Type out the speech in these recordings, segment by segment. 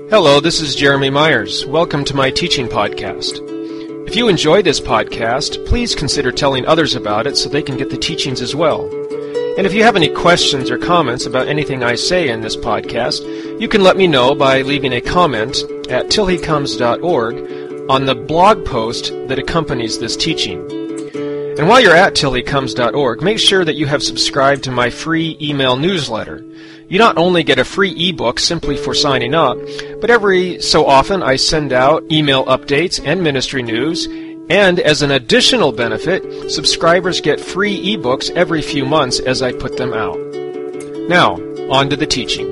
Hello, this is Jeremy Myers. Welcome to my teaching podcast. If you enjoy this podcast, please consider telling others about it so they can get the teachings as well. And if you have any questions or comments about anything I say in this podcast, you can let me know by leaving a comment at tillhecomes.org on the blog post that accompanies this teaching. And while you're at tillhecomes.org, make sure that you have subscribed to my free email newsletter. You not only get a free ebook simply for signing up, but every so often I send out email updates and ministry news, and as an additional benefit, subscribers get free ebooks every few months as I put them out. Now, on to the teaching.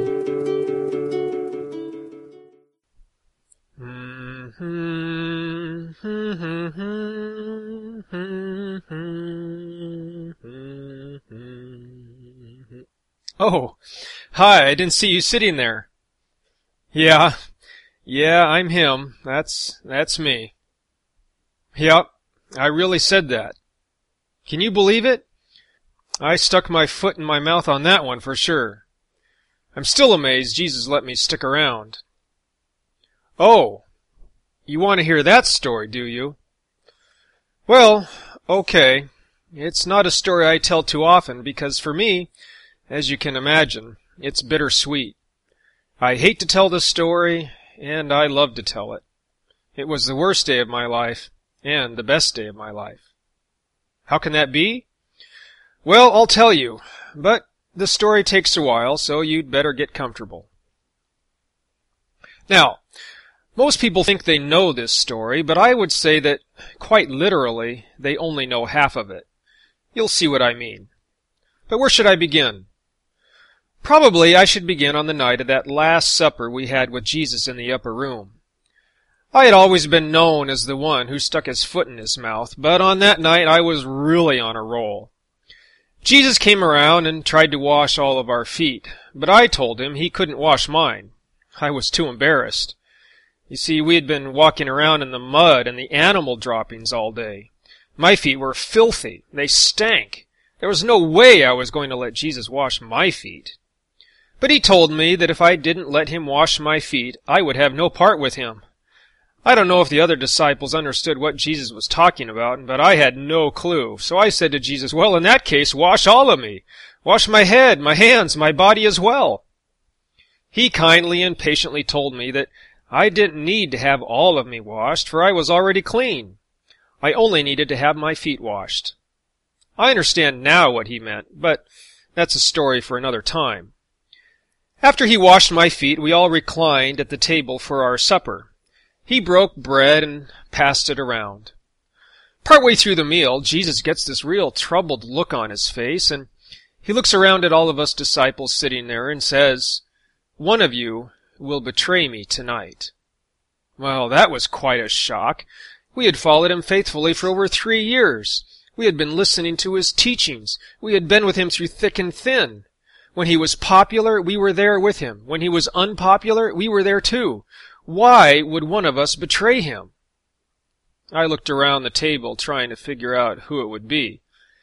Oh, hi, I didn't see you sitting there. Yeah, I'm him. That's me. Yep, I really said that. Can you believe it? I stuck my foot in my mouth on that one for sure. I'm still amazed Jesus let me stick around. Oh, you want to hear that story, do you? Well, okay. It's not a story I tell too often because for me, as you can imagine, it's bittersweet. I hate to tell this story, and I love to tell it. It was the worst day of my life, and the best day of my life. How can that be? Well, I'll tell you, but the story takes a while, so you'd better get comfortable. Now, most people think they know this story, but I would say that, quite literally, they only know half of it. You'll see what I mean. But where should I begin? Probably I should begin on the night of that Last Supper we had with Jesus in the upper room. I had always been known as the one who stuck his foot in his mouth, but on that night I was really on a roll. Jesus came around and tried to wash all of our feet, but I told him he couldn't wash mine. I was too embarrassed. You see, we had been walking around in the mud and the animal droppings all day. My feet were filthy. They stank. There was no way I was going to let Jesus wash my feet. But he told me that if I didn't let him wash my feet, I would have no part with him. I don't know if the other disciples understood what Jesus was talking about, but I had no clue. So I said to Jesus, well, in that case, wash all of me. Wash my head, my hands, my body as well. He kindly and patiently told me that I didn't need to have all of me washed, for I was already clean. I only needed to have my feet washed. I understand now what he meant, but that's a story for another time. After he washed my feet, we all reclined at the table for our supper. He broke bread and passed it around. Partway through the meal, Jesus gets this real troubled look on his face, and he looks around at all of us disciples sitting there and says, "One of you will betray me tonight." Well, that was quite a shock. We had followed him faithfully for over 3 years. We had been listening to his teachings. We had been with him through thick and thin. When he was popular, we were there with him. When he was unpopular, we were there too. Why would one of us betray him? I looked around the table trying to figure out who it would be.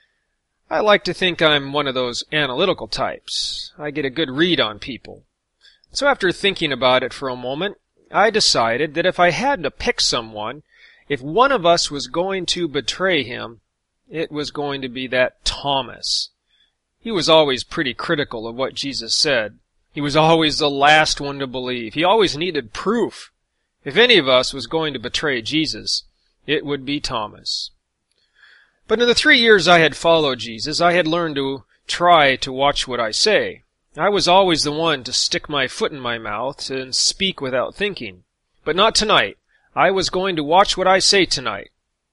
I like to think I'm one of those analytical types. I get a good read on people. So after thinking about it for a moment, I decided that if I had to pick someone, if one of us was going to betray him, it was going to be that Thomas. He was always pretty critical of what Jesus said. He was always the last one to believe. He always needed proof. If any of us was going to betray Jesus, it would be Thomas. But in the 3 years I had followed Jesus, I had learned to try to watch what I say. I was always the one to stick my foot in my mouth and speak without thinking. But not tonight. I was going to watch what I say tonight.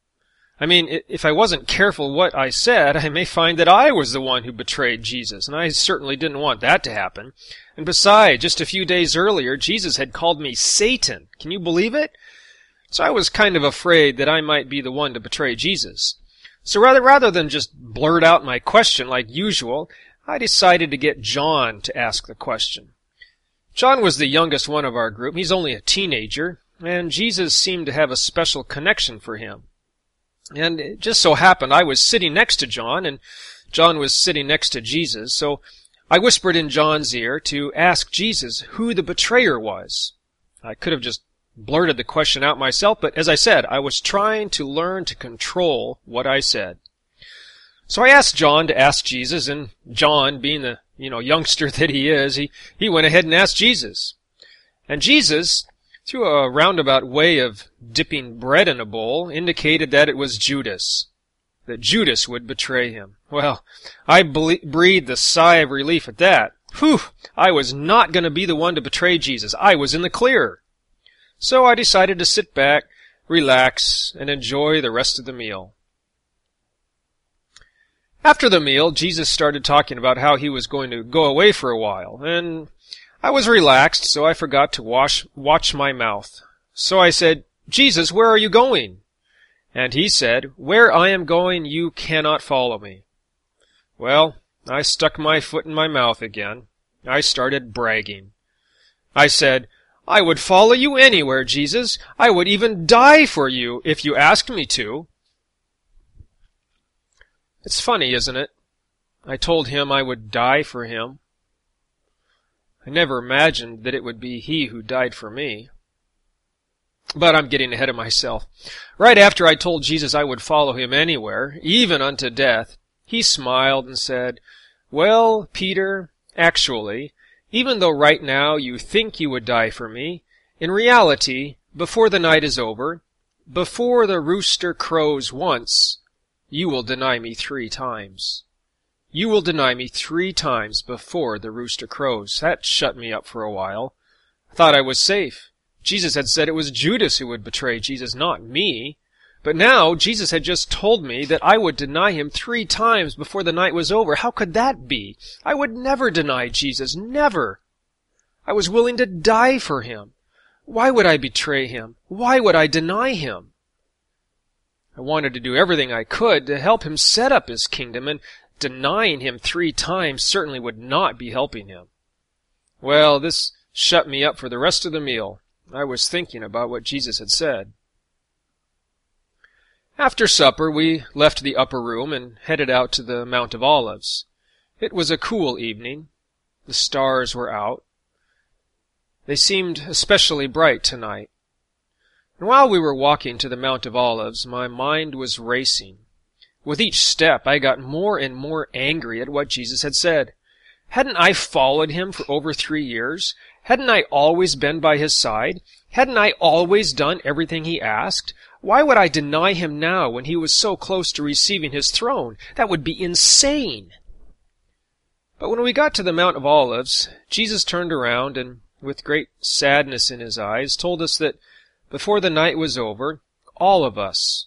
I mean, if I wasn't careful what I said, I may find that I was the one who betrayed Jesus, and I certainly didn't want that to happen. And besides, just a few days earlier, Jesus had called me Satan. Can you believe it? So I was kind of afraid that I might be the one to betray Jesus. So rather than just blurt out my question like usual, I decided to get John to ask the question. John was the youngest one of our group. He's only a teenager, and Jesus seemed to have a special connection for him. And it just so happened I was sitting next to John, and John was sitting next to Jesus, so I whispered in John's ear to ask Jesus who the betrayer was. I could have just blurted the question out myself, but as I said, I was trying to learn to control what I said. So I asked John to ask Jesus, and John, being the youngster that he is, he went ahead and asked Jesus. And Jesus, through a roundabout way of dipping bread in a bowl, indicated that it was Judas, that Judas would betray him. Well, I breathed a sigh of relief at that. Whew! I was not going to be the one to betray Jesus. I was in the clear. So I decided to sit back, relax, and enjoy the rest of the meal. After the meal, Jesus started talking about how he was going to go away for a while, and I was relaxed, so I forgot to watch my mouth. So I said, "Jesus, where are you going?" And he said, "Where I am going, you cannot follow me." Well, I stuck my foot in my mouth again. I started bragging. I said, "I would follow you anywhere, Jesus. I would even die for you if you asked me to." It's funny, isn't it? I told him I would die for him. I never imagined that it would be he who died for me. But I'm getting ahead of myself. Right after I told Jesus I would follow him anywhere, even unto death, he smiled and said, "Well, Peter, actually, even though right now you think you would die for me, in reality, before the night is over, before the rooster crows once, you will deny me 3 times. You will deny me 3 times before the rooster crows." That shut me up for a while. I thought I was safe. Jesus had said it was Judas who would betray Jesus, not me. But now Jesus had just told me that I would deny him 3 times before the night was over. How could that be? I would never deny Jesus, never. I was willing to die for him. Why would I betray him? Why would I deny him? I wanted to do everything I could to help him set up his kingdom, and denying him 3 times certainly would not be helping him. Well, this shut me up for the rest of the meal. I was thinking about what Jesus had said. After supper, we left the upper room and headed out to the Mount of Olives. It was a cool evening. The stars were out. They seemed especially bright tonight. And while we were walking to the Mount of Olives, my mind was racing. With each step, I got more and more angry at what Jesus had said. Hadn't I followed him for over 3 years? Hadn't I always been by his side? Hadn't I always done everything he asked? Why would I deny him now when he was so close to receiving his throne? That would be insane. But when we got to the Mount of Olives, Jesus turned around and, with great sadness in his eyes, told us that before the night was over, all of us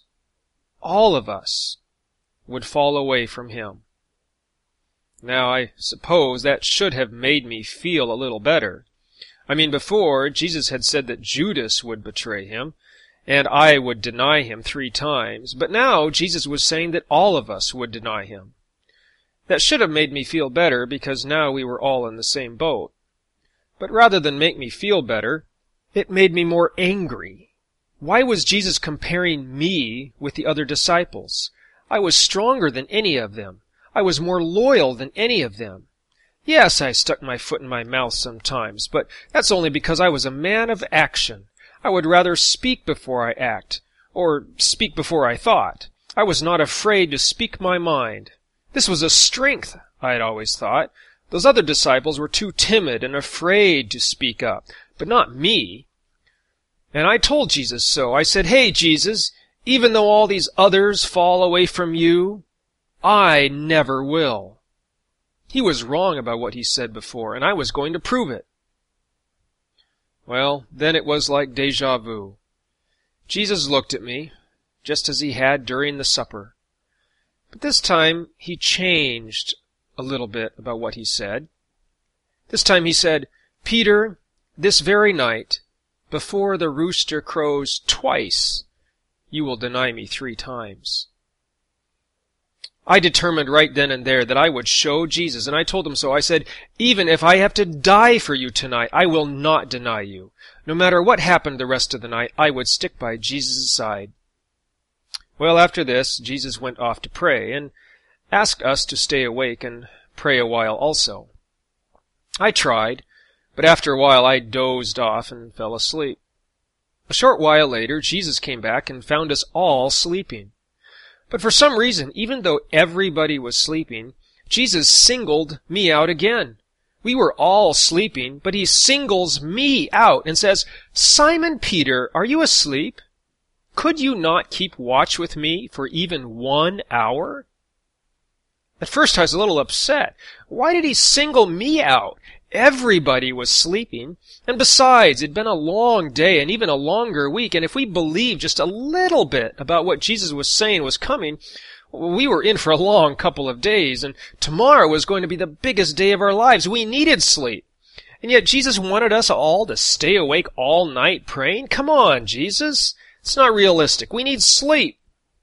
would fall away from him. Now, I suppose that should have made me feel a little better. I mean, before, Jesus had said that Judas would betray him, and I would deny him 3 times, but now Jesus was saying that all of us would deny him. That should have made me feel better, because now we were all in the same boat. But rather than make me feel better, it made me more angry. Why was Jesus comparing me with the other disciples? I was stronger than any of them. I was more loyal than any of them. Yes, I stuck my foot in my mouth sometimes, but that's only because I was a man of action. I would rather speak before I act, or speak before I thought. I was not afraid to speak my mind. This was a strength, I had always thought. Those other disciples were too timid and afraid to speak up, but not me. And I told Jesus so. I said, "Hey, Jesus, even though all these others fall away from you, I never will." He was wrong about what he said before, and I was going to prove it. Well, then it was like déjà vu. Jesus looked at me, just as he had during the supper. But this time he changed a little bit about what he said. This time he said, "Peter, this very night, before the rooster crows twice, you will deny me 3 times. I determined right then and there that I would show Jesus, and I told him so. I said, "Even if I have to die for you tonight, I will not deny you. No matter what happened the rest of the night, I would stick by Jesus' side." Well, after this, Jesus went off to pray, and asked us to stay awake and pray a while also. I tried, But after a while I dozed off and fell asleep. A short while later, Jesus came back and found us all sleeping. But for some reason, even though everybody was sleeping, Jesus singled me out again. We were all sleeping, but he singles me out and says, "Simon Peter, are you asleep? Could you not keep watch with me for even 1 hour?" At first I was a little upset. Why did he single me out? Everybody was sleeping, and besides, it'd been a long day and even a longer week, and if we believed just a little bit about what Jesus was saying was coming, we were in for a long couple of days, and tomorrow was going to be the biggest day of our lives. We needed sleep. And yet Jesus wanted us all to stay awake all night praying? Come on, Jesus. It's not realistic. We need sleep.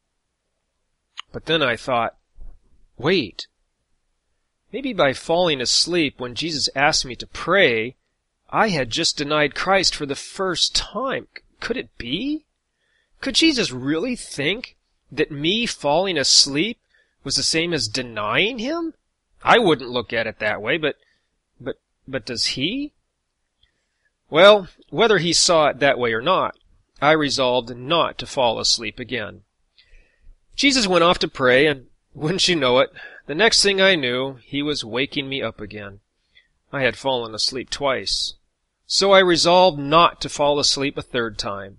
But then I thought, wait. Maybe by falling asleep when Jesus asked me to pray, I had just denied Christ for the first time. Could it be? Could Jesus really think that me falling asleep was the same as denying him? I wouldn't look at it that way, but does he? Well, whether he saw it that way or not, I resolved not to fall asleep again. Jesus went off to pray, and wouldn't you know it, the next thing I knew, he was waking me up again. I had fallen asleep twice, so I resolved not to fall asleep a third time.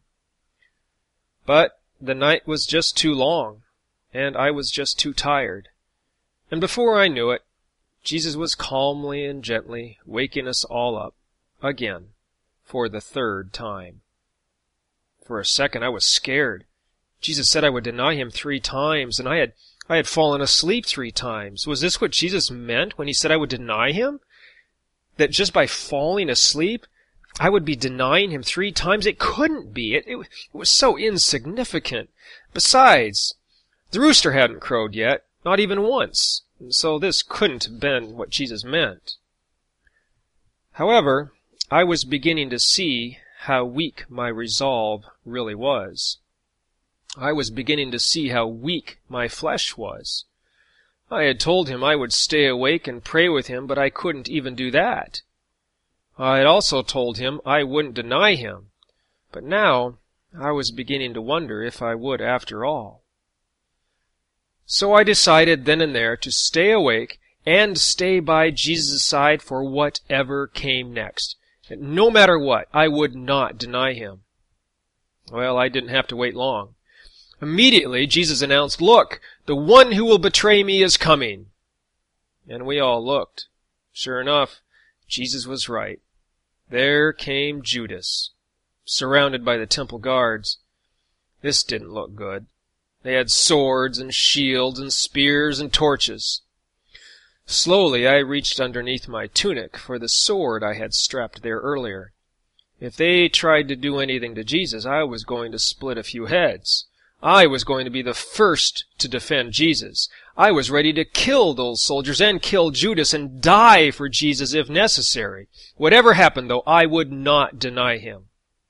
But the night was just too long, and I was just too tired. And before I knew it, Jesus was calmly and gently waking us all up, again, for the third time. For a second I was scared. Jesus said I would deny him 3 times, and I had fallen asleep 3 times. Was this what Jesus meant when he said I would deny him? That just by falling asleep, I would be denying him 3 times? It couldn't be. It was so insignificant. Besides, the rooster hadn't crowed yet, not even once, and so this couldn't have been what Jesus meant. However, I was beginning to see how weak my resolve really was. I was beginning to see how weak my flesh was. I had told him I would stay awake and pray with him, but I couldn't even do that. I had also told him I wouldn't deny him, but now I was beginning to wonder if I would after all. So I decided then and there to stay awake and stay by Jesus' side for whatever came next. And no matter what, I would not deny him. Well, I didn't have to wait long. Immediately, Jesus announced, "Look, the one who will betray me is coming." And we all looked. Sure enough, Jesus was right. There came Judas, surrounded by the temple guards. This didn't look good. They had swords and shields and spears and torches. Slowly, I reached underneath my tunic for the sword I had strapped there earlier. If they tried to do anything to Jesus, I was going to split a few heads. I was going to be the first to defend Jesus. I was ready to kill those soldiers and kill Judas and die for Jesus if necessary. Whatever happened, though, I would not deny him.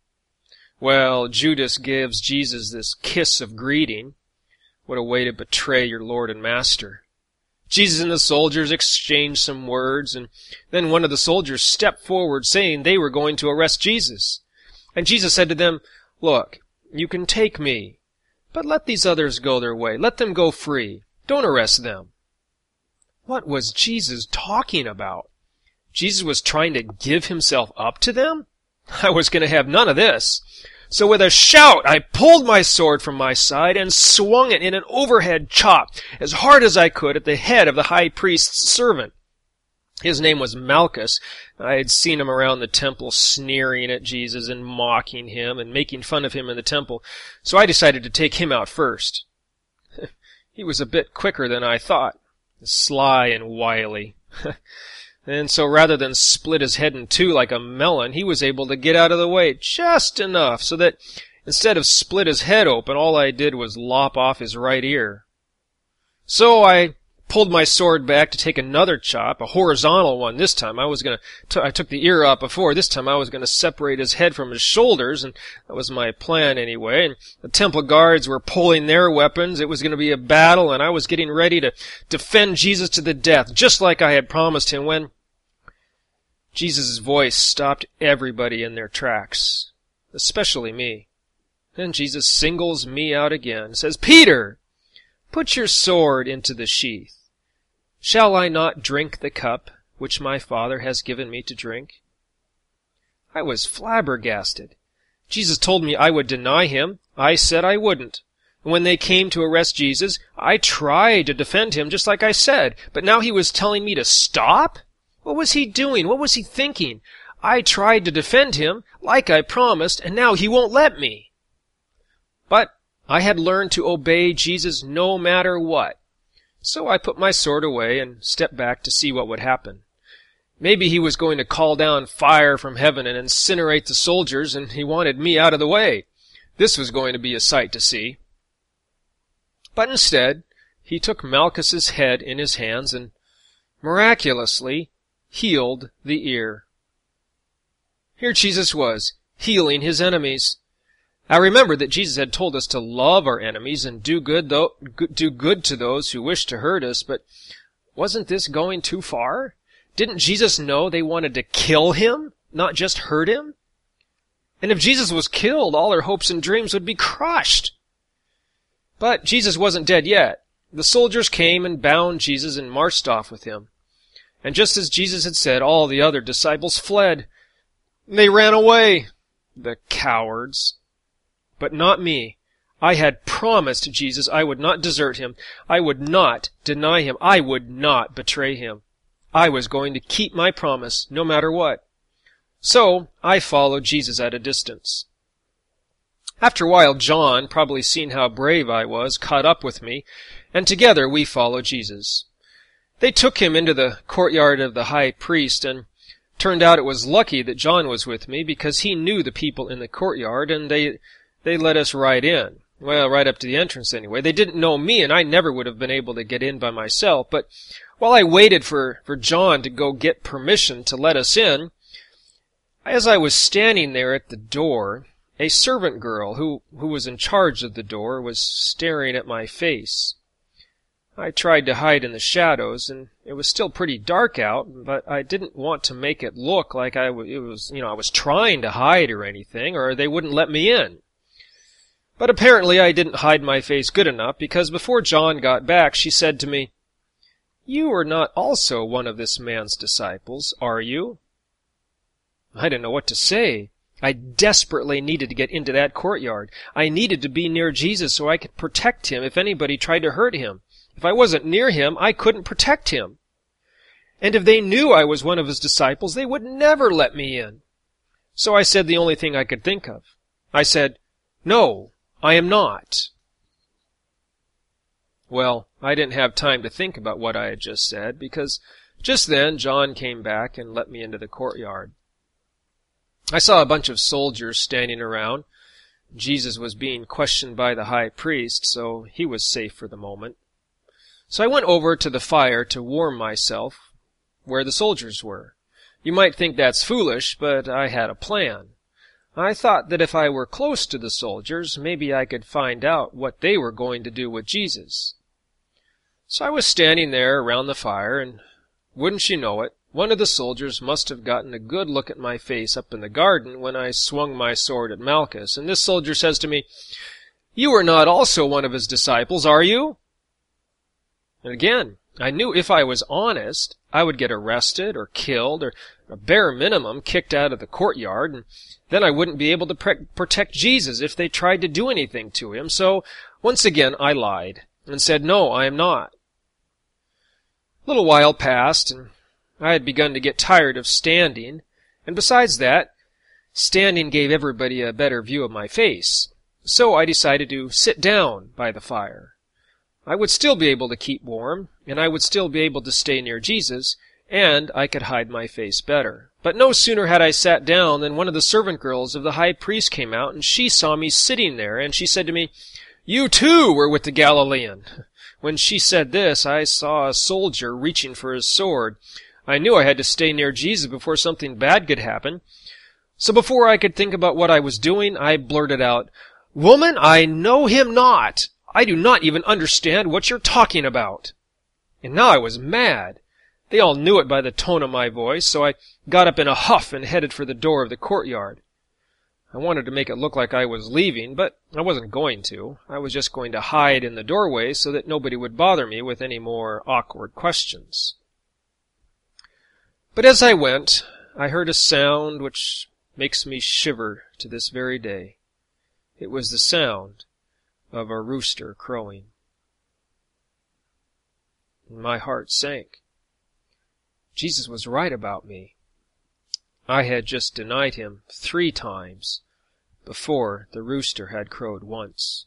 Well, Judas gives Jesus this kiss of greeting. What a way to betray your Lord and Master. Jesus and the soldiers exchanged some words, and then one of the soldiers stepped forward saying they were going to arrest Jesus. And Jesus said to them, "Look, you can take me, but let these others go their way. Let them go free. Don't arrest them." What was Jesus talking about? Jesus was trying to give himself up to them? I was going to have none of this. So with a shout, I pulled my sword from my side and swung it in an overhead chop as hard as I could at the head of the high priest's servant. His name was Malchus. I had seen him around the temple sneering at Jesus and mocking him and making fun of him in the temple, so I decided to take him out first. He was a bit quicker than I thought, sly and wily. And so rather than split his head in 2 like a melon, he was able to get out of the way just enough so that instead of split his head open, all I did was lop off his right ear. So I pulled my sword back to take another chop, a horizontal one this time. I took the ear out before. This time I was going to separate his head from his shoulders, and that was my plan anyway. And the temple guards were pulling their weapons. It was going to be a battle, and I was getting ready to defend Jesus to the death, just like I had promised him when Jesus' voice stopped everybody in their tracks, especially me. Then Jesus singles me out again and says, "Peter, put your sword into the sheath. Shall I not drink the cup which my Father has given me to drink?" I was flabbergasted. Jesus told me I would deny him. I said I wouldn't. And when they came to arrest Jesus, I tried to defend him just like I said, but now he was telling me to stop? What was he doing? What was he thinking? I tried to defend him like I promised, and now he won't let me. But I had learned to obey Jesus no matter what. So I put my sword away and stepped back to see what would happen. Maybe he was going to call down fire from heaven and incinerate the soldiers, and he wanted me out of the way. This was going to be a sight to see. But instead, he took Malchus's head in his hands and miraculously healed the ear. Here Jesus was, healing his enemies. I remembered that Jesus had told us to love our enemies and do good to those who wish to hurt us, but wasn't this going too far? Didn't Jesus know they wanted to kill him, not just hurt him? And if Jesus was killed, all our hopes and dreams would be crushed. But Jesus wasn't dead yet. The soldiers came and bound Jesus and marched off with him. And just as Jesus had said, all the other disciples fled. They ran away. The cowards. But not me. I had promised Jesus I would not desert him. I would not deny him. I would not betray him. I was going to keep my promise, no matter what. So I followed Jesus at a distance. After a while, John, probably seeing how brave I was, caught up with me, and together we followed Jesus. They took him into the courtyard of the high priest, and turned out it was lucky that John was with me, because he knew the people in the courtyard, and they let us right in. Well, right up to the entrance anyway. They didn't know me, and I never would have been able to get in by myself, but while I waited for John to go get permission to let us in, as I was standing there at the door, a servant girl who was in charge of the door was staring at my face. I tried to hide in the shadows, and it was still pretty dark out, but I didn't want to make it look like I was trying to hide or anything, or they wouldn't let me in. But apparently I didn't hide my face good enough, because before John got back, she said to me, "You are not also one of this man's disciples, are you?" I didn't know what to say. I desperately needed to get into that courtyard. I needed to be near Jesus so I could protect him if anybody tried to hurt him. If I wasn't near him, I couldn't protect him. And if they knew I was one of his disciples, they would never let me in. So I said the only thing I could think of. I said, "No, I am not." Well, I didn't have time to think about what I had just said, because just then John came back and let me into the courtyard. I saw a bunch of soldiers standing around. Jesus was being questioned by the high priest, so he was safe for the moment. So I went over to the fire to warm myself where the soldiers were. You might think that's foolish, but I had a plan. I thought that if I were close to the soldiers, maybe I could find out what they were going to do with Jesus. So I was standing there around the fire, and wouldn't you know it, one of the soldiers must have gotten a good look at my face up in the garden when I swung my sword at Malchus, and this soldier says to me, "You are not also one of his disciples, are you?" And again, I knew if I was honest, I would get arrested or killed or, at bare minimum, kicked out of the courtyard, and then I wouldn't be able to protect Jesus if they tried to do anything to him. So once again I lied and said, "No, I am not." A little while passed, and I had begun to get tired of standing, and besides that, standing gave everybody a better view of my face. So I decided to sit down by the fire. I would still be able to keep warm, and I would still be able to stay near Jesus, and I could hide my face better. But no sooner had I sat down than one of the servant girls of the high priest came out, and she saw me sitting there, and she said to me, "You too were with the Galilean." When she said this, I saw a soldier reaching for his sword. I knew I had to stay near Jesus before something bad could happen. So before I could think about what I was doing, I blurted out, "Woman, I know him not. I do not even understand what you're talking about." And now I was mad. They all knew it by the tone of my voice, so I got up in a huff and headed for the door of the courtyard. I wanted to make it look like I was leaving, but I wasn't going to. I was just going to hide in the doorway so that nobody would bother me with any more awkward questions. But as I went, I heard a sound which makes me shiver to this very day. It was the sound of a rooster crowing. My heart sank. Jesus was right about me. I had just denied him 3 times before the rooster had crowed once.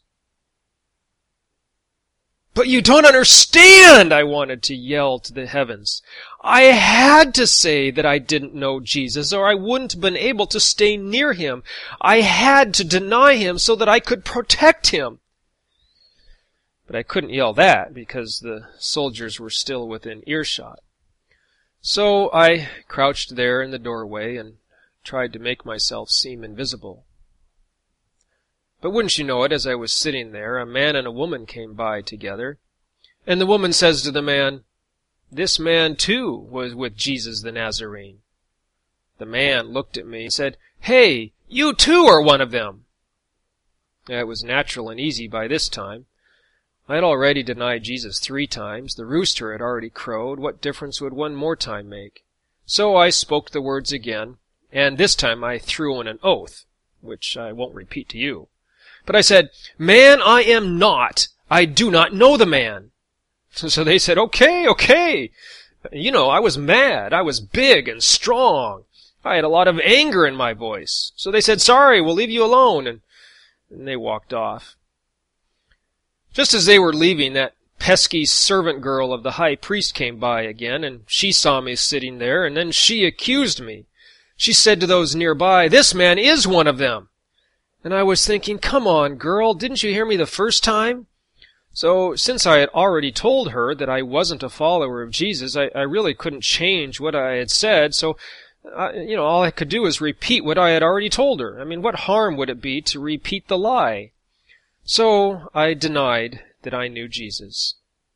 "But you don't understand!" I wanted to yell to the heavens. I had to say that I didn't know Jesus, or I wouldn't have been able to stay near him. I had to deny him so that I could protect him. But I couldn't yell that because the soldiers were still within earshot. So I crouched there in the doorway and tried to make myself seem invisible. But wouldn't you know it, as I was sitting there, a man and a woman came by together, and the woman says to the man, "This man too was with Jesus the Nazarene." The man looked at me and said, "Hey, you too are one of them." It was natural and easy by this time. I had already denied Jesus 3 times. The rooster had already crowed. What difference would one more time make? So I spoke the words again, and this time I threw in an oath, which I won't repeat to you. But I said, "Man, I am not. I do not know the man." So they said, okay. You know, I was mad. I was big and strong. I had a lot of anger in my voice. So they said, "Sorry, we'll leave you alone." And they walked off. Just as they were leaving, that pesky servant girl of the high priest came by again, and she saw me sitting there, and then she accused me. She said to those nearby, "This man is one of them." And I was thinking, come on, girl, didn't you hear me the first time? So since I had already told her that I wasn't a follower of Jesus, I really couldn't change what I had said, so all I could do was repeat what I had already told her. I mean, what harm would it be to repeat the lie? So I denied that I knew Jesus.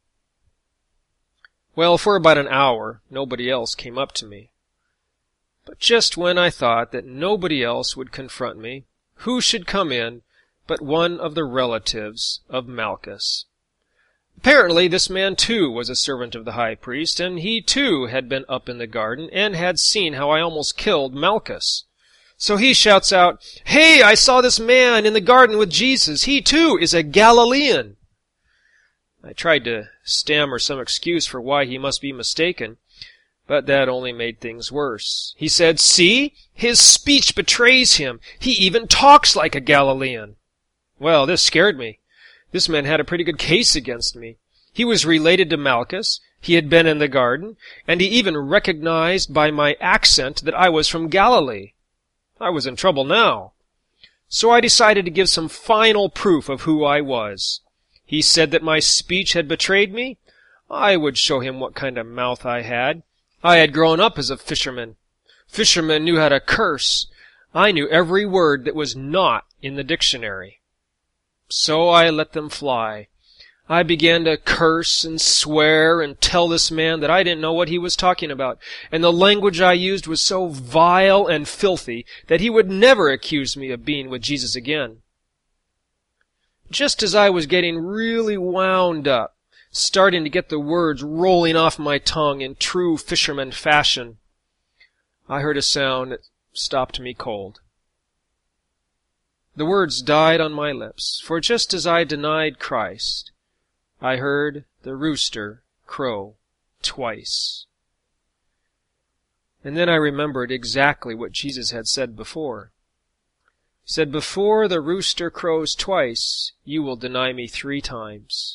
Well, for about an hour, nobody else came up to me. But just when I thought that nobody else would confront me, who should come in but one of the relatives of Malchus? Apparently this man too was a servant of the high priest, and he too had been up in the garden and had seen how I almost killed Malchus. So he shouts out, "Hey, I saw this man in the garden with Jesus. He too is a Galilean." I tried to stammer some excuse for why he must be mistaken, but that only made things worse. He said, "See, his speech betrays him. He even talks like a Galilean." Well, this scared me. This man had a pretty good case against me. He was related to Malchus, he had been in the garden, and he even recognized by my accent that I was from Galilee. I was in trouble now. So I decided to give some final proof of who I was. He said that my speech had betrayed me. I would show him what kind of mouth I had. I had grown up as a fisherman. Fishermen knew how to curse. I knew every word that was not in the dictionary. So I let them fly. I began to curse and swear and tell this man that I didn't know what he was talking about, and the language I used was so vile and filthy that he would never accuse me of being with Jesus again. Just as I was getting really wound up, starting to get the words rolling off my tongue in true fisherman fashion, I heard a sound that stopped me cold. The words died on my lips, for just as I denied Christ, I heard the rooster crow twice. And then I remembered exactly what Jesus had said before. He said, "Before the rooster crows twice, you will deny me 3 times.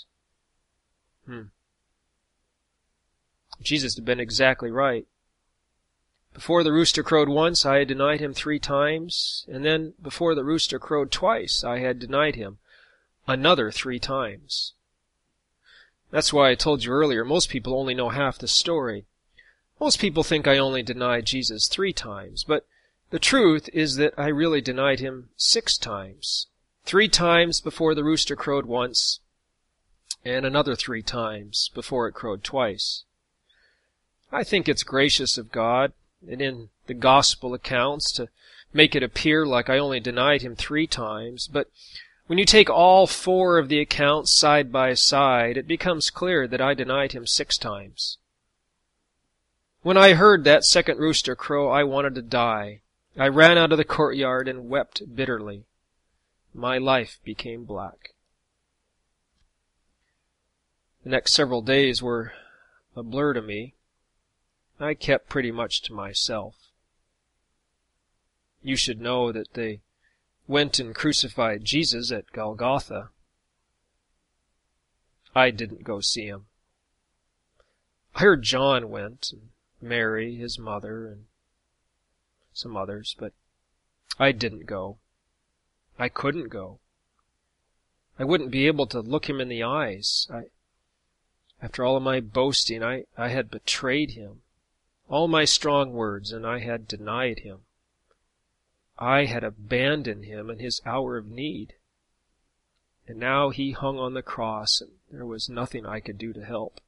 Jesus had been exactly right. Before the rooster crowed once, I had denied him 3 times, and then before the rooster crowed twice, I had denied him another 3 times. That's why I told you earlier, most people only know half the story. Most people think I only denied Jesus 3 times, but the truth is that I really denied him 6 times. 3 times before the rooster crowed once, and another 3 times before it crowed twice. I think it's gracious of God, and in the gospel accounts, to make it appear like I only denied him 3 times, but when you take all 4 of the accounts side by side, it becomes clear that I denied him 6 times. When I heard that second rooster crow, I wanted to die. I ran out of the courtyard and wept bitterly. My life became black. The next several days were a blur to me. I kept pretty much to myself. You should know that they went and crucified Jesus at Golgotha. I didn't go see him. I heard John went, and Mary, his mother, and some others, but I didn't go. I couldn't go. I wouldn't be able to look him in the eyes. After all of my boasting, I had betrayed him. All my strong words, and I had denied him. I had abandoned him in his hour of need. And now he hung on the cross, and there was nothing I could do to help.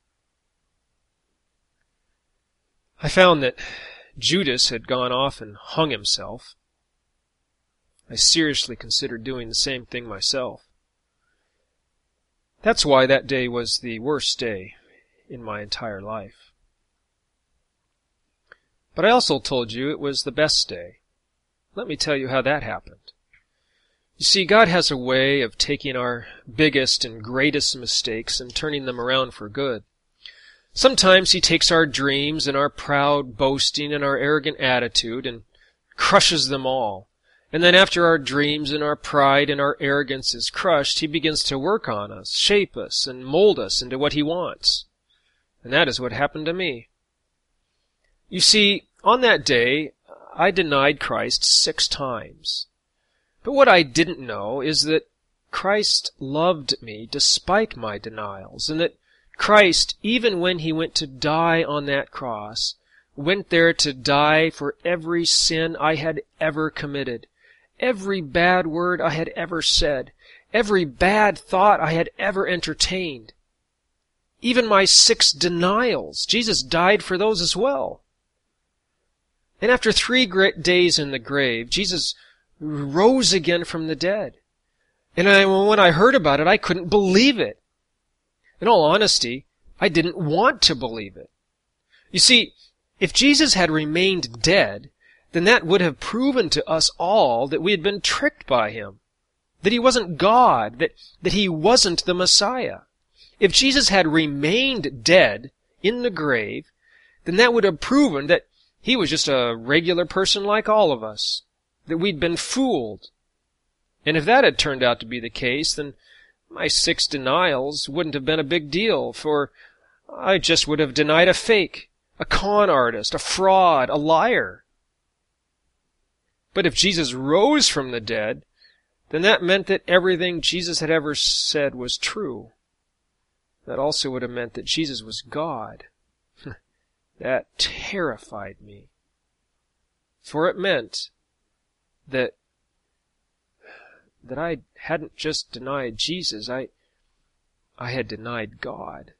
I found that Judas had gone off and hung himself. I seriously considered doing the same thing myself. That's why that day was the worst day in my entire life. But I also told you it was the best day. Let me tell you how that happened. You see, God has a way of taking our biggest and greatest mistakes and turning them around for good. Sometimes he takes our dreams and our proud boasting and our arrogant attitude and crushes them all. And then after our dreams and our pride and our arrogance is crushed, he begins to work on us, shape us, and mold us into what he wants. And that is what happened to me. You see, on that day, I denied Christ 6 times. But what I didn't know is that Christ loved me despite my denials, and that Christ, even when he went to die on that cross, went there to die for every sin I had ever committed, every bad word I had ever said, every bad thought I had ever entertained. Even my 6 denials, Jesus died for those as well. And after 3 great days in the grave, Jesus rose again from the dead. And when I heard about it, I couldn't believe it. In all honesty, I didn't want to believe it. You see, if Jesus had remained dead, then that would have proven to us all that we had been tricked by him, that he wasn't God, that he wasn't the Messiah. If Jesus had remained dead in the grave, then that would have proven that he was just a regular person like all of us, that we'd been fooled. And if that had turned out to be the case, then my 6 denials wouldn't have been a big deal, for I just would have denied a fake, a con artist, a fraud, a liar. But if Jesus rose from the dead, then that meant that everything Jesus had ever said was true. That also would have meant that Jesus was God. That terrified me. For it meant that I hadn't just denied Jesus, I had denied God.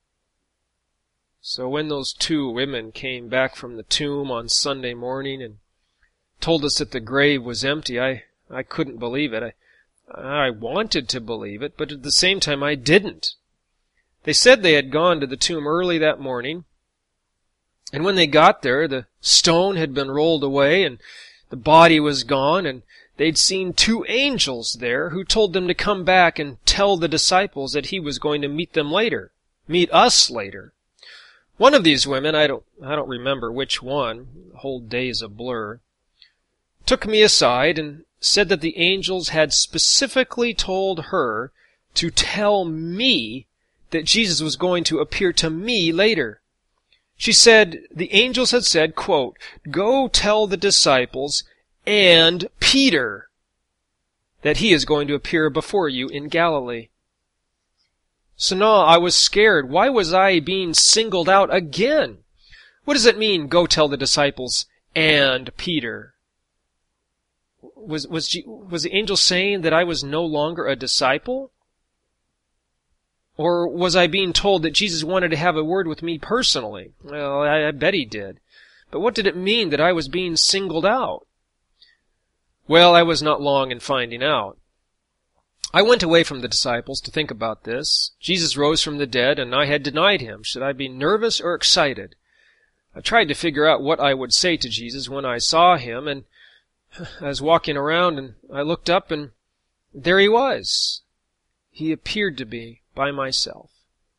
So when those 2 women came back from the tomb on Sunday morning and told us that the grave was empty, I couldn't believe it. I wanted to believe it, but at the same time I didn't. They said they had gone to the tomb early that morning, and when they got there, the stone had been rolled away and the body was gone, and they'd seen 2 angels there who told them to come back and tell the disciples that he was going to meet us later. One of these women, I don't remember which one, the whole day's a blur, took me aside and said that the angels had specifically told her to tell me that Jesus was going to appear to me later. She said, the angels had said, quote, "Go tell the disciples and Peter that he is going to appear before you in Galilee." So now I was scared. Why was I being singled out again? What does it mean, go tell the disciples and Peter? Was the angel saying that I was no longer a disciple? Or was I being told that Jesus wanted to have a word with me personally? Well, I bet he did. But what did it mean that I was being singled out? Well, I was not long in finding out. I went away from the disciples to think about this. Jesus rose from the dead, and I had denied him. Should I be nervous or excited? I tried to figure out what I would say to Jesus when I saw him, and I was walking around, and I looked up, and there he was. He appeared to me by myself.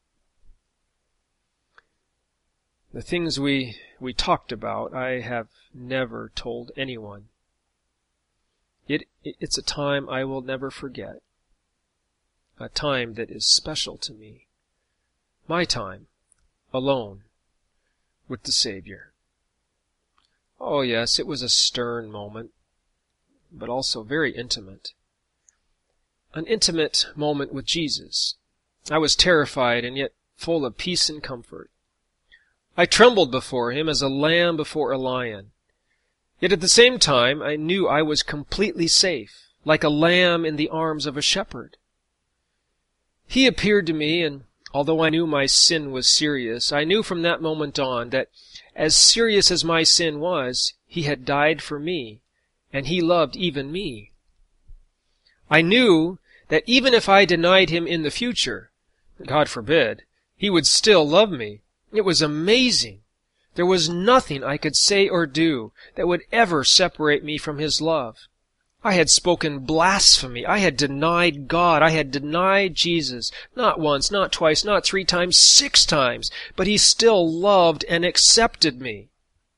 The things we talked about, I have never told anyone. It's a time I will never forget. A time that is special to me. My time, alone, with the Savior. Oh yes, it was a stern moment, but also very intimate. An intimate moment with Jesus. I was terrified and yet full of peace and comfort. I trembled before him as a lamb before a lion. Yet at the same time, I knew I was completely safe, like a lamb in the arms of a shepherd. He appeared to me, and although I knew my sin was serious, I knew from that moment on that, as serious as my sin was, he had died for me, and he loved even me. I knew that even if I denied him in the future, God forbid, he would still love me. It was amazing. There was nothing I could say or do that would ever separate me from his love. I had spoken blasphemy. I had denied God. I had denied Jesus. Not once, not twice, not 3 times, 6 times. But he still loved and accepted me.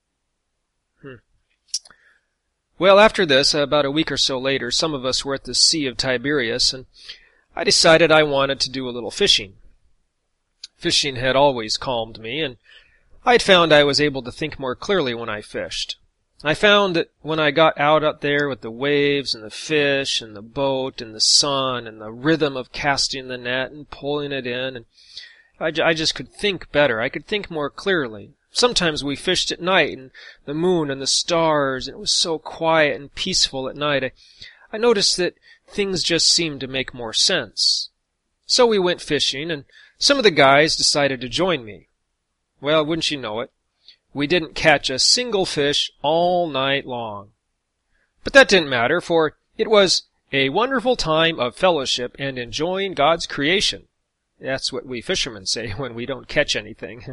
Well, after this, about a week or so later, some of us were at the Sea of Tiberias, and I decided I wanted to do a little fishing. Fishing had always calmed me, and I'd found I was able to think more clearly when I fished. I found that when I got out up there with the waves and the fish and the boat and the sun and the rhythm of casting the net and pulling it in, and I just could think better. I could think more clearly. Sometimes we fished at night, and the moon and the stars, and it was so quiet and peaceful at night. I noticed that things just seemed to make more sense. So we went fishing, and some of the guys decided to join me. Well, wouldn't you know it, we didn't catch a single fish all night long. But that didn't matter, for it was a wonderful time of fellowship and enjoying God's creation. That's what we fishermen say when we don't catch anything.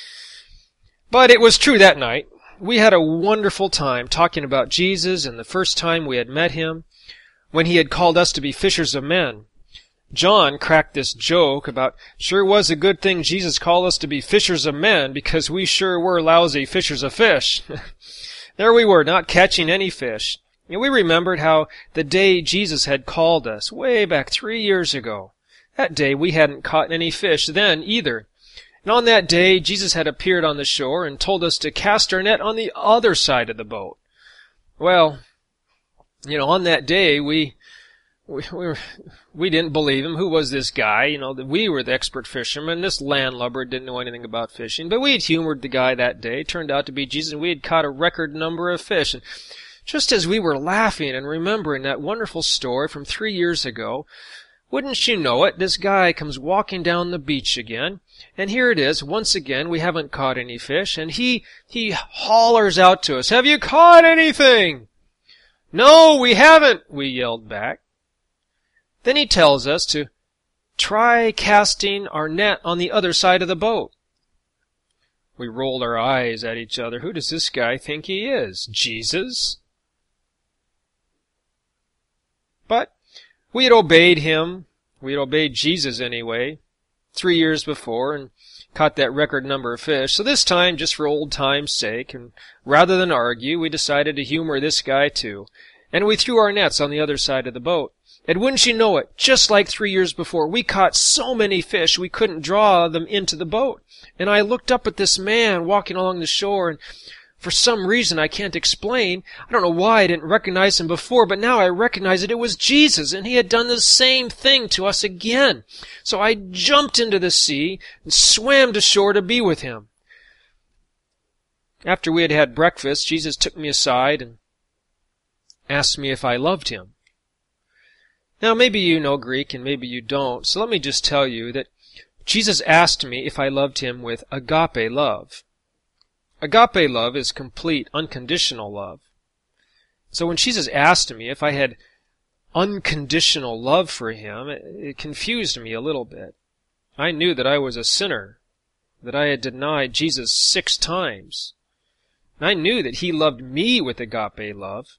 But it was true that night. We had a wonderful time talking about Jesus and the first time we had met him, when he had called us to be fishers of men. John cracked this joke about, sure was a good thing Jesus called us to be fishers of men, because we sure were lousy fishers of fish. There we were, not catching any fish. And we remembered how the day Jesus had called us, way back 3 years ago. That day we hadn't caught any fish then either. And on that day, Jesus had appeared on the shore and told us to cast our net on the other side of the boat. Well, on that day, we didn't believe him. Who was this guy? We were the expert fishermen. This landlubber didn't know anything about fishing. But we had humored the guy that day. It turned out to be Jesus, and we had caught a record number of fish. And just as we were laughing and remembering that wonderful story from 3 years ago, wouldn't you know it, this guy comes walking down the beach again, and here it is, once again, we haven't caught any fish, and he hollers out to us, "Have you caught anything?" "No, we haven't," we yelled back. Then he tells us to try casting our net on the other side of the boat. We rolled our eyes at each other. Who does this guy think he is? Jesus? But we had obeyed him. We had obeyed Jesus anyway, 3 years before, and caught that record number of fish. So this time, just for old time's sake, and rather than argue, we decided to humor this guy too. And we threw our nets on the other side of the boat. And wouldn't you know it, just like 3 years before, we caught so many fish we couldn't draw them into the boat. And I looked up at this man walking along the shore, and for some reason I can't explain, I don't know why I didn't recognize him before, but now I recognize it was Jesus, and he had done the same thing to us again. So I jumped into the sea and swam to shore to be with him. After we had had breakfast, Jesus took me aside and asked me if I loved him. Now, maybe you know Greek and maybe you don't, so let me just tell you that Jesus asked me if I loved him with agape love. Agape love is complete, unconditional love. So when Jesus asked me if I had unconditional love for him, it confused me a little bit. I knew that I was a sinner, that I had denied Jesus 6 times. And I knew that he loved me with agape love.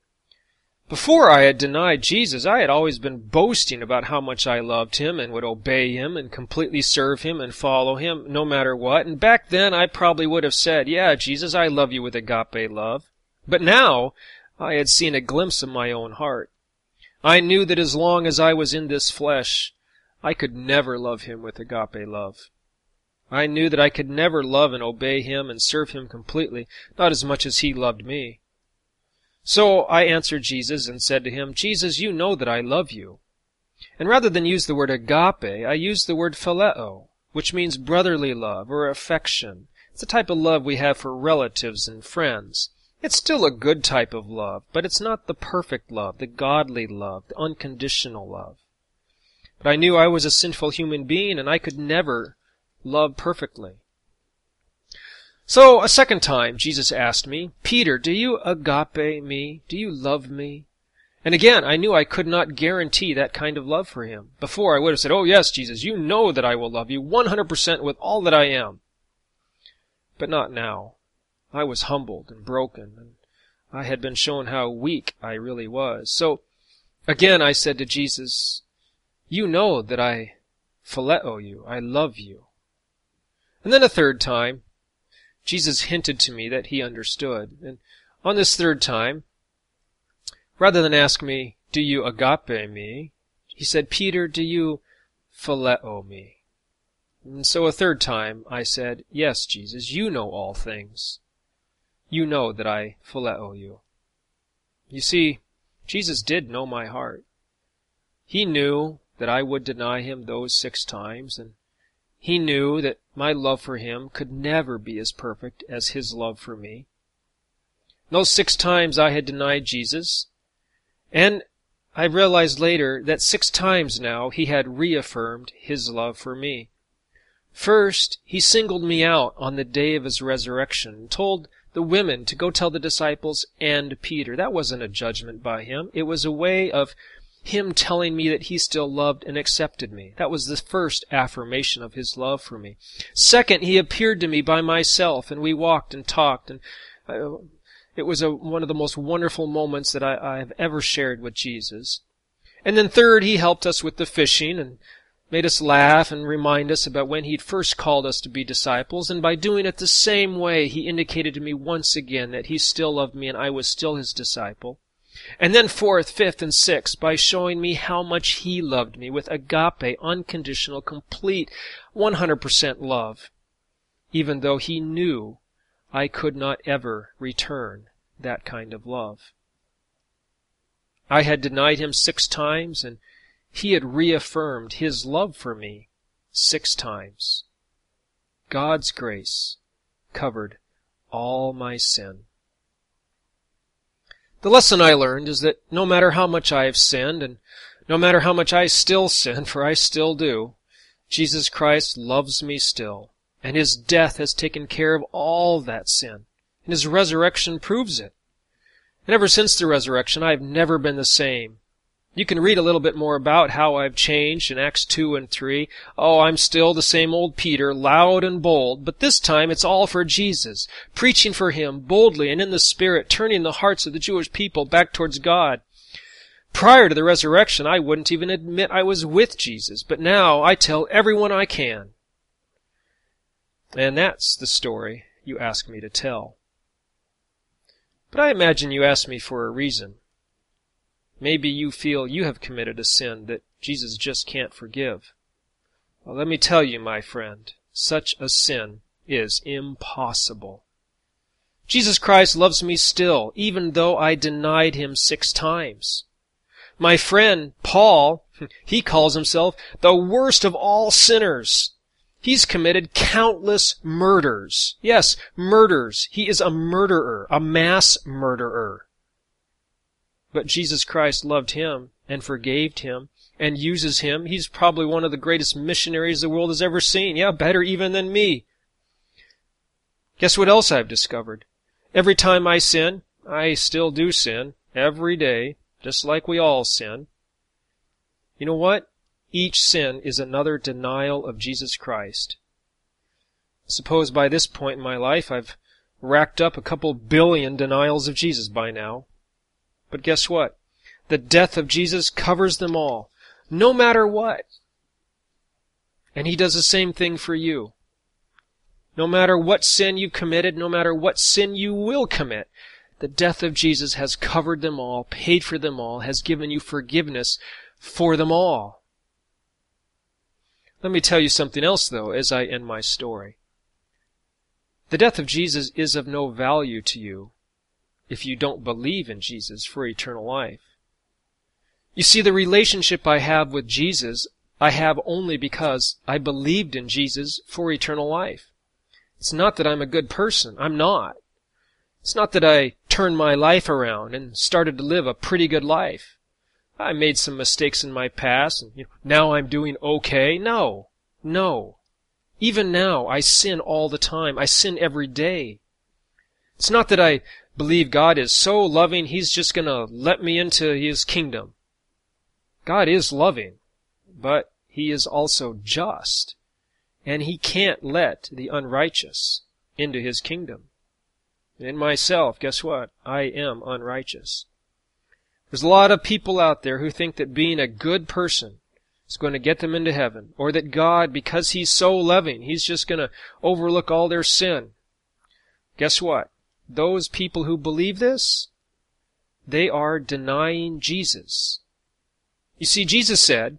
Before I had denied Jesus, I had always been boasting about how much I loved him and would obey him and completely serve him and follow him no matter what. And back then I probably would have said, yeah, Jesus, I love you with agape love. But now I had seen a glimpse of my own heart. I knew that as long as I was in this flesh, I could never love him with agape love. I knew that I could never love and obey him and serve him completely, not as much as he loved me. So I answered Jesus and said to him, Jesus, you know that I love you. And rather than use the word agape, I used the word phileo, which means brotherly love or affection. It's the type of love we have for relatives and friends. It's still a good type of love, but it's not the perfect love, the godly love, the unconditional love. But I knew I was a sinful human being and I could never love perfectly. So a second time Jesus asked me, Peter, do you agape me? Do you love me? And again, I knew I could not guarantee that kind of love for him. Before I would have said, oh yes, Jesus, you know that I will love you 100% with all that I am. But not now. I was humbled and broken, and I had been shown how weak I really was. So again I said to Jesus, you know that I phileo you, I love you. And then a third time, Jesus hinted to me that he understood. And on this third time, rather than ask me, do you agape me? He said, Peter, do you phileo me? And so a third time I said, yes, Jesus, you know all things. You know that I phileo you. You see, Jesus did know my heart. He knew that I would deny him those 6 times, and he knew that my love for him could never be as perfect as his love for me. Those 6 times I had denied Jesus, and I realized later that 6 times now he had reaffirmed his love for me. First, he singled me out on the day of his resurrection and told the women to go tell the disciples and Peter. That wasn't a judgment by him. It was a way of him telling me that he still loved and accepted me. That was the first affirmation of his love for me. Second, he appeared to me by myself, and we walked and talked, and it was one of the most wonderful moments that I have ever shared with Jesus. And then third, he helped us with the fishing and made us laugh and remind us about when he'd first called us to be disciples, and by doing it the same way, he indicated to me once again that he still loved me and I was still his disciple. And then fourth, fifth, and sixth, by showing me how much he loved me with agape, unconditional, complete, 100% love, even though he knew I could not ever return that kind of love. I had denied him 6 times, and he had reaffirmed his love for me 6 times. God's grace covered all my sin. The lesson I learned is that no matter how much I have sinned, and no matter how much I still sin, for I still do, Jesus Christ loves me still, and his death has taken care of all that sin, and his resurrection proves it. And ever since the resurrection, I have never been the same. You can read a little bit more about how I've changed in Acts 2 and 3. Oh, I'm still the same old Peter, loud and bold, but this time it's all for Jesus, preaching for him boldly and in the Spirit, turning the hearts of the Jewish people back towards God. Prior to the resurrection, I wouldn't even admit I was with Jesus, but now I tell everyone I can. And that's the story you ask me to tell. But I imagine you asked me for a reason. Maybe you feel you have committed a sin that Jesus just can't forgive. Well, let me tell you, my friend, such a sin is impossible. Jesus Christ loves me still, even though I denied him 6 times. My friend, Paul, he calls himself the worst of all sinners. He's committed countless murders. Yes, murders. He is a murderer, a mass murderer. But Jesus Christ loved him and forgave him and uses him, he's probably one of the greatest missionaries the world has ever seen. Yeah, better even than me. Guess what else I've discovered? Every time I sin, I still do sin, every day, just like we all sin. You know what? Each sin is another denial of Jesus Christ. Suppose by this point in my life I've racked up a couple billion denials of Jesus by now. But guess what? The death of Jesus covers them all, no matter what. And he does the same thing for you. No matter what sin you've committed, no matter what sin you will commit, the death of Jesus has covered them all, paid for them all, has given you forgiveness for them all. Let me tell you something else, though, as I end my story. The death of Jesus is of no value to you if you don't believe in Jesus for eternal life. You see, the relationship I have with Jesus, I have only because I believed in Jesus for eternal life. It's not that I'm a good person. I'm not. It's not that I turned my life around and started to live a pretty good life. I made some mistakes in my past, and now I'm doing okay. No. Even now, I sin all the time. I sin every day. It's not that I believe God is so loving, He's just going to let me into His kingdom. God is loving, but He is also just, and He can't let the unrighteous into His kingdom. In myself, guess what? I am unrighteous. There's a lot of people out there who think that being a good person is going to get them into heaven, or that God, because He's so loving, He's just going to overlook all their sin. Guess what? Those people who believe this, they are denying Jesus. You see, Jesus said,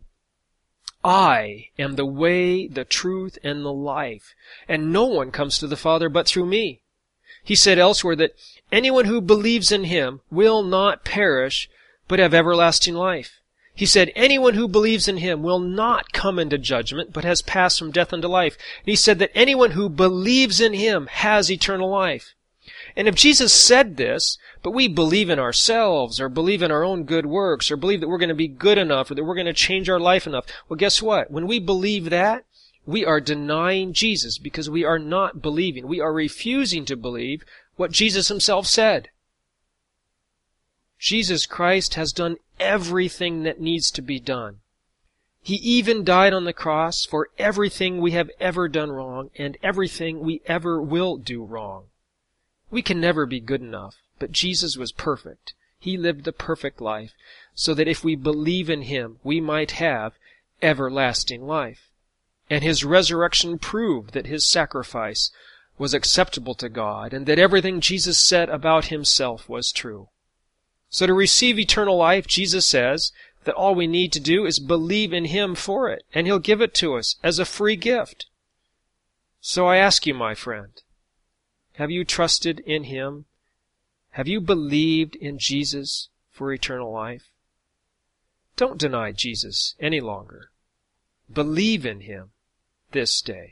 I am the way, the truth, and the life, and no one comes to the Father but through me. He said elsewhere that anyone who believes in Him will not perish, but have everlasting life. He said anyone who believes in Him will not come into judgment, but has passed from death unto life. And He said that anyone who believes in Him has eternal life. And if Jesus said this, but we believe in ourselves, or believe in our own good works, or believe that we're going to be good enough, or that we're going to change our life enough, well, guess what? When we believe that, we are denying Jesus because we are not believing. We are refusing to believe what Jesus Himself said. Jesus Christ has done everything that needs to be done. He even died on the cross for everything we have ever done wrong and everything we ever will do wrong. We can never be good enough, but Jesus was perfect. He lived the perfect life so that if we believe in Him, we might have everlasting life. And His resurrection proved that His sacrifice was acceptable to God and that everything Jesus said about Himself was true. So to receive eternal life, Jesus says that all we need to do is believe in Him for it, and He'll give it to us as a free gift. So I ask you, my friend, have you trusted in Him? Have you believed in Jesus for eternal life? Don't deny Jesus any longer. Believe in Him this day.